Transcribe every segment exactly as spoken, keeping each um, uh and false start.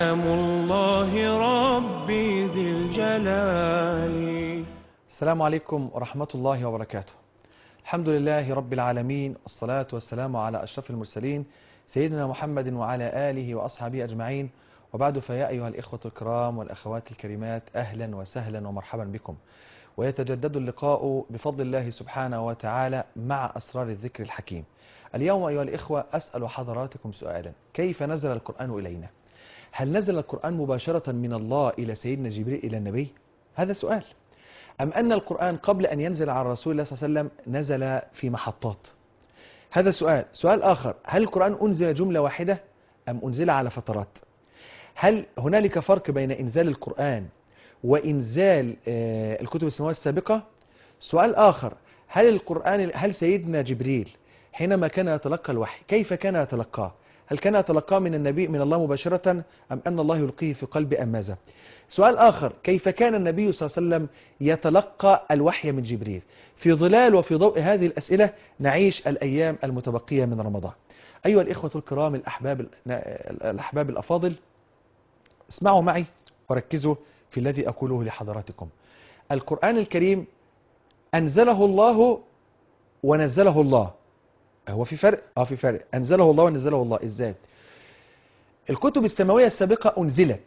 سلام الله ربي ذي الجلال. السلام عليكم ورحمة الله وبركاته. الحمد لله رب العالمين، والصلاة والسلام على أشرف المرسلين سيدنا محمد وعلى آله وأصحابه أجمعين، وبعد فيا أيها الإخوة الكرام والأخوات الكريمات، أهلا وسهلا ومرحبا بكم. ويتجدد اللقاء بفضل الله سبحانه وتعالى مع أسرار الذكر الحكيم. اليوم أيها الإخوة أسأل حضراتكم سؤالا: كيف نزل القرآن إلينا؟ هل نزل القرآن مباشرة من الله إلى سيدنا جبريل إلى النبي؟ هذا سؤال. أم أن القرآن قبل أن ينزل على رسول الله صلى الله عليه وسلم نزل في محطات؟ هذا سؤال. سؤال آخر: هل القرآن أنزل جملة واحدة أم أنزل على فترات؟ هل هنالك فرق بين إنزال القرآن وإنزال آه الكتب السماوية السابقة؟ سؤال آخر: هل القرآن هل سيدنا جبريل حينما كان يتلقى الوحي كيف كان يتلقاه؟ هل كان يتلقاه من النبي من الله مباشرة أم أن الله يلقيه في قلب أم ماذا؟ سؤال آخر: كيف كان النبي صلى الله عليه وسلم يتلقى الوحي من جبريل؟ في ظلال وفي ضوء هذه الأسئلة نعيش الأيام المتبقية من رمضان. أيها الإخوة الكرام الأحباب الأحباب الأفاضل، اسمعوا معي وركزوا في الذي أقوله لحضراتكم. القرآن الكريم أنزله الله ونزله الله. هو في فرق؟ اه في فرق. أنزله الله ونزله الله. إزاي؟ الكتب السماوية السابقة أنزلت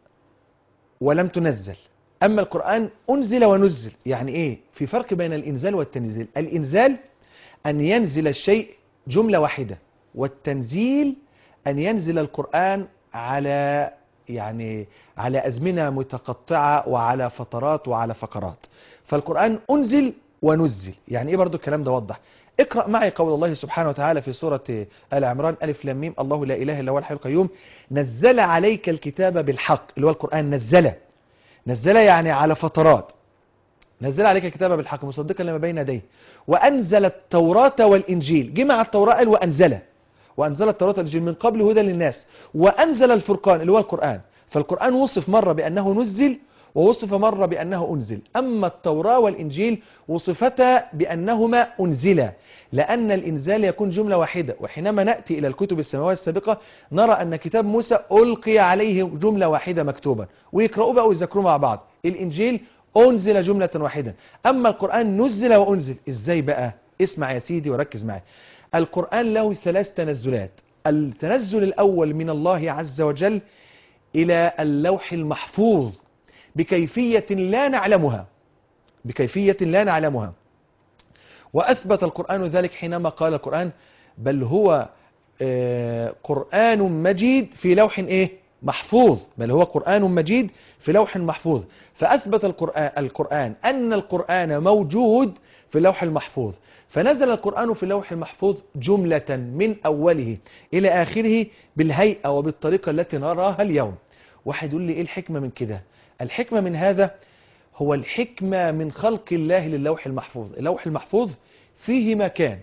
ولم تنزل، أما القرآن أنزل ونزل. يعني إيه؟ في فرق بين الإنزال والتنزيل. الإنزال أن ينزل الشيء جملة واحدة، والتنزيل أن ينزل القرآن على يعني على أزمنة متقطعة وعلى فترات وعلى فقرات. فالقرآن أنزل ونزل. يعني إيه برضو الكلام ده؟ وضح. اقرأ معي قول الله سبحانه وتعالى في سورة آل عمران: ألف لام ميم الله لا إله إلا هو الحي القيوم نزل عليك الكتاب بالحق. اللي هو القرآن نزل نزل يعني على فترات. نزل عليك الكتاب بالحق مصدقا لما بين يديه وأنزل التوراة والإنجيل. جمع التوراة قال وأنزل وأنزل التوراة والإنجيل من قبل هدى للناس، وأنزل الفرقان اللي هو القرآن. فالقرآن وصف مرة بأنه نزل ووصف مرة بأنه أنزل. أما التوراة والإنجيل وصفتا بأنهما أنزلا، لأن الإنزال يكون جملة واحدة. وحينما نأتي إلى الكتب السماوية السابقة نرى أن كتاب موسى ألقي عليه جملة واحدة مكتوبة، ويقرأوا بقى ويذكروا مع بعض. الإنجيل أنزل جملة واحدة. أما القرآن نزل وأنزل. إزاي بقى؟ اسمع يا سيدي وركز معي. القرآن له ثلاث تنزلات. التنزل الأول من الله عز وجل إلى اللوح المحفوظ بكيفية لا نعلمها بكيفية لا نعلمها وأثبت القرآن ذلك حينما قال القرآن: بل هو آه قرآن مجيد في لوح إيه؟ محفوظ. بل هو قرآن مجيد في لوح محفوظ. فأثبت القرآن, القرآن أن القرآن موجود في اللوح المحفوظ. فنزل القرآن في اللوح المحفوظ جملة من أوله إلى آخره بالهيئة وبالطريقة التي نراها اليوم. واحد يقول لي إيه الحكمة من كده؟ الحكمة من هذا هو الحكمة من خلق الله للوح المحفوظ. اللوح المحفوظ فيه ما كان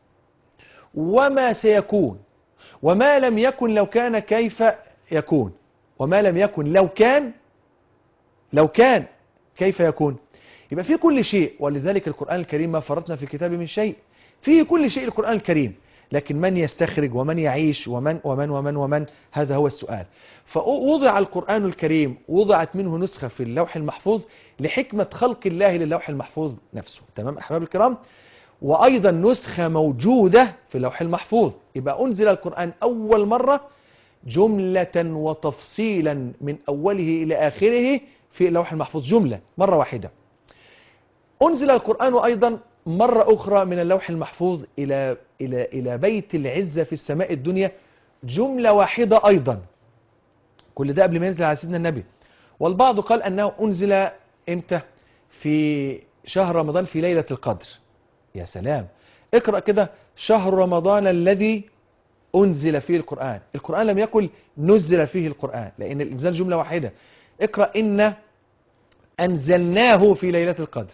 وما سيكون وما لم يكن لو كان كيف يكون، وما لم يكن لو كان لو كان كيف يكون. يبقى فيه كل شيء. ولذلك القرآن الكريم ما فرطنا في الكتاب من شيء. فيه كل شيء القرآن الكريم، لكن من يستخرج ومن يعيش ومن ومن ومن ومن هذا هو السؤال. فوضع القرآن الكريم، وضعت منه نسخة في اللوح المحفوظ لحكمة خلق الله للوح المحفوظ نفسه. تمام أحباب الكرام؟ وأيضا نسخة موجودة في اللوح المحفوظ. يبقى أنزل القرآن أول مرة جملة وتفصيلا من أوله إلى آخره في اللوح المحفوظ، جملة مرة واحدة. أنزل القرآن أيضا مرة أخرى من اللوح المحفوظ إلى إلى إلى بيت العزة في السماء الدنيا، جملة واحدة أيضا. كل ده قبل ما ينزل على سيدنا النبي. والبعض قال أنه أنزل إمتى؟ في شهر رمضان في ليلة القدر. يا سلام! اقرأ كده: شهر رمضان الذي أنزل فيه القرآن. القرآن لم يقل نزل فيه القرآن، لأن الإنزال جملة واحدة. اقرأ: إن أنزلناه في ليلة القدر.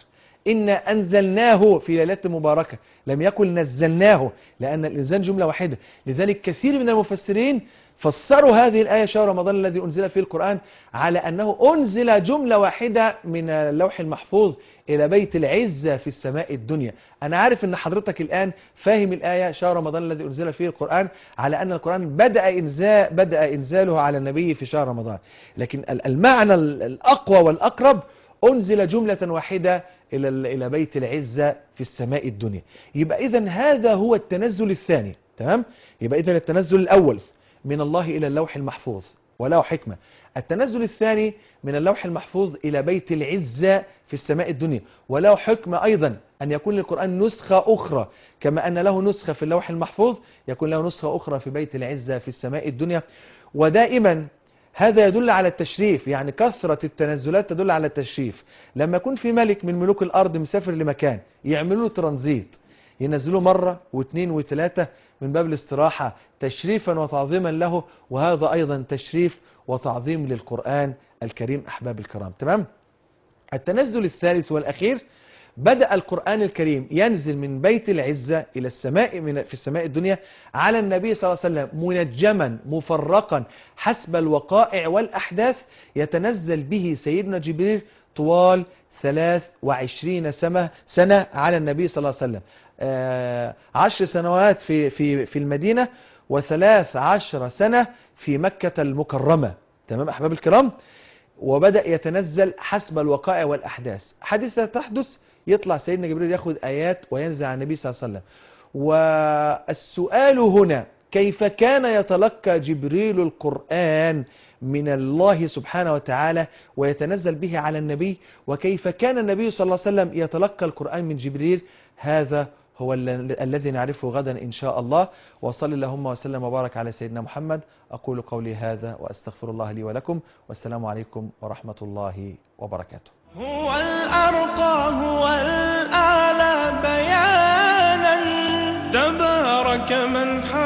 إنا أنزلناه في ليلة مباركة، لم يكن نزلناه، لأن الإنزال جملة واحدة. لذلك كثير من المفسرين فسروا هذه الآية شهر رمضان الذي أنزل فيه القرآن على أنه أنزل جملة واحدة من اللوح المحفوظ إلى بيت العزة في السماء الدنيا. أنا عارف أن حضرتك الآن فاهم الآية شهر رمضان الذي أنزل فيه القرآن على أن القرآن بدأ إنزال بدأ إنزاله على النبي في شهر رمضان، لكن المعنى الأقوى والأقرب أنزل جملة واحدة إلى إلى بيت العزة في السماء الدنيا. يبقى إذن هذا هو التنزل الثاني، تمام؟ يبقى إذن التنزل الأول من الله إلى اللوح المحفوظ وله حكمة. التنزل الثاني من اللوح المحفوظ إلى بيت العزة في السماء الدنيا وله حكمة أيضا أن يكون للقرآن نسخة أخرى، كما أن له نسخة في اللوح المحفوظ يكون له نسخة أخرى في بيت العزة في السماء الدنيا. ودائما هذا يدل على التشريف، يعني كثرة التنزلات تدل على التشريف. لما يكون في ملك من ملوك الأرض مسافر لمكان يعملوا له ترانزيت، ينزلوا مرة واثنين وثلاثة من باب الاستراحة تشريفا وتعظيما له، وهذا أيضا تشريف وتعظيم للقرآن الكريم أحباب الكرام. تمام؟ التنزل الثالث والأخير، بدأ القرآن الكريم ينزل من بيت العزة إلى السماء من في السماء الدنيا على النبي صلى الله عليه وسلم منجما مفرقا حسب الوقائع والأحداث، يتنزل به سيدنا جبريل طوال ثلاث وعشرين سنة سنة على النبي صلى الله عليه وسلم. آه عشر سنوات في في في المدينة وثلاث عشر سنة في مكة المكرمة. تمام أحباب الكرام؟ وبدأ يتنزل حسب الوقائع والأحداث، حادثة تحدث يطلع سيدنا جبريل ياخذ آيات وينزل على النبي صلى الله عليه وسلم. والسؤال هنا كيف كان يتلقى جبريل القرآن من الله سبحانه وتعالى ويتنزل به على النبي، وكيف كان النبي صلى الله عليه وسلم يتلقى القرآن من جبريل؟ هذا هو الذي نعرفه غدا إن شاء الله. وصل اللهم وسلم وبارك على سيدنا محمد. أقول قولي هذا وأستغفر الله لي ولكم، والسلام عليكم ورحمة الله وبركاته. هو الأرقى هو الأعلى بيانا، تبارك من حمد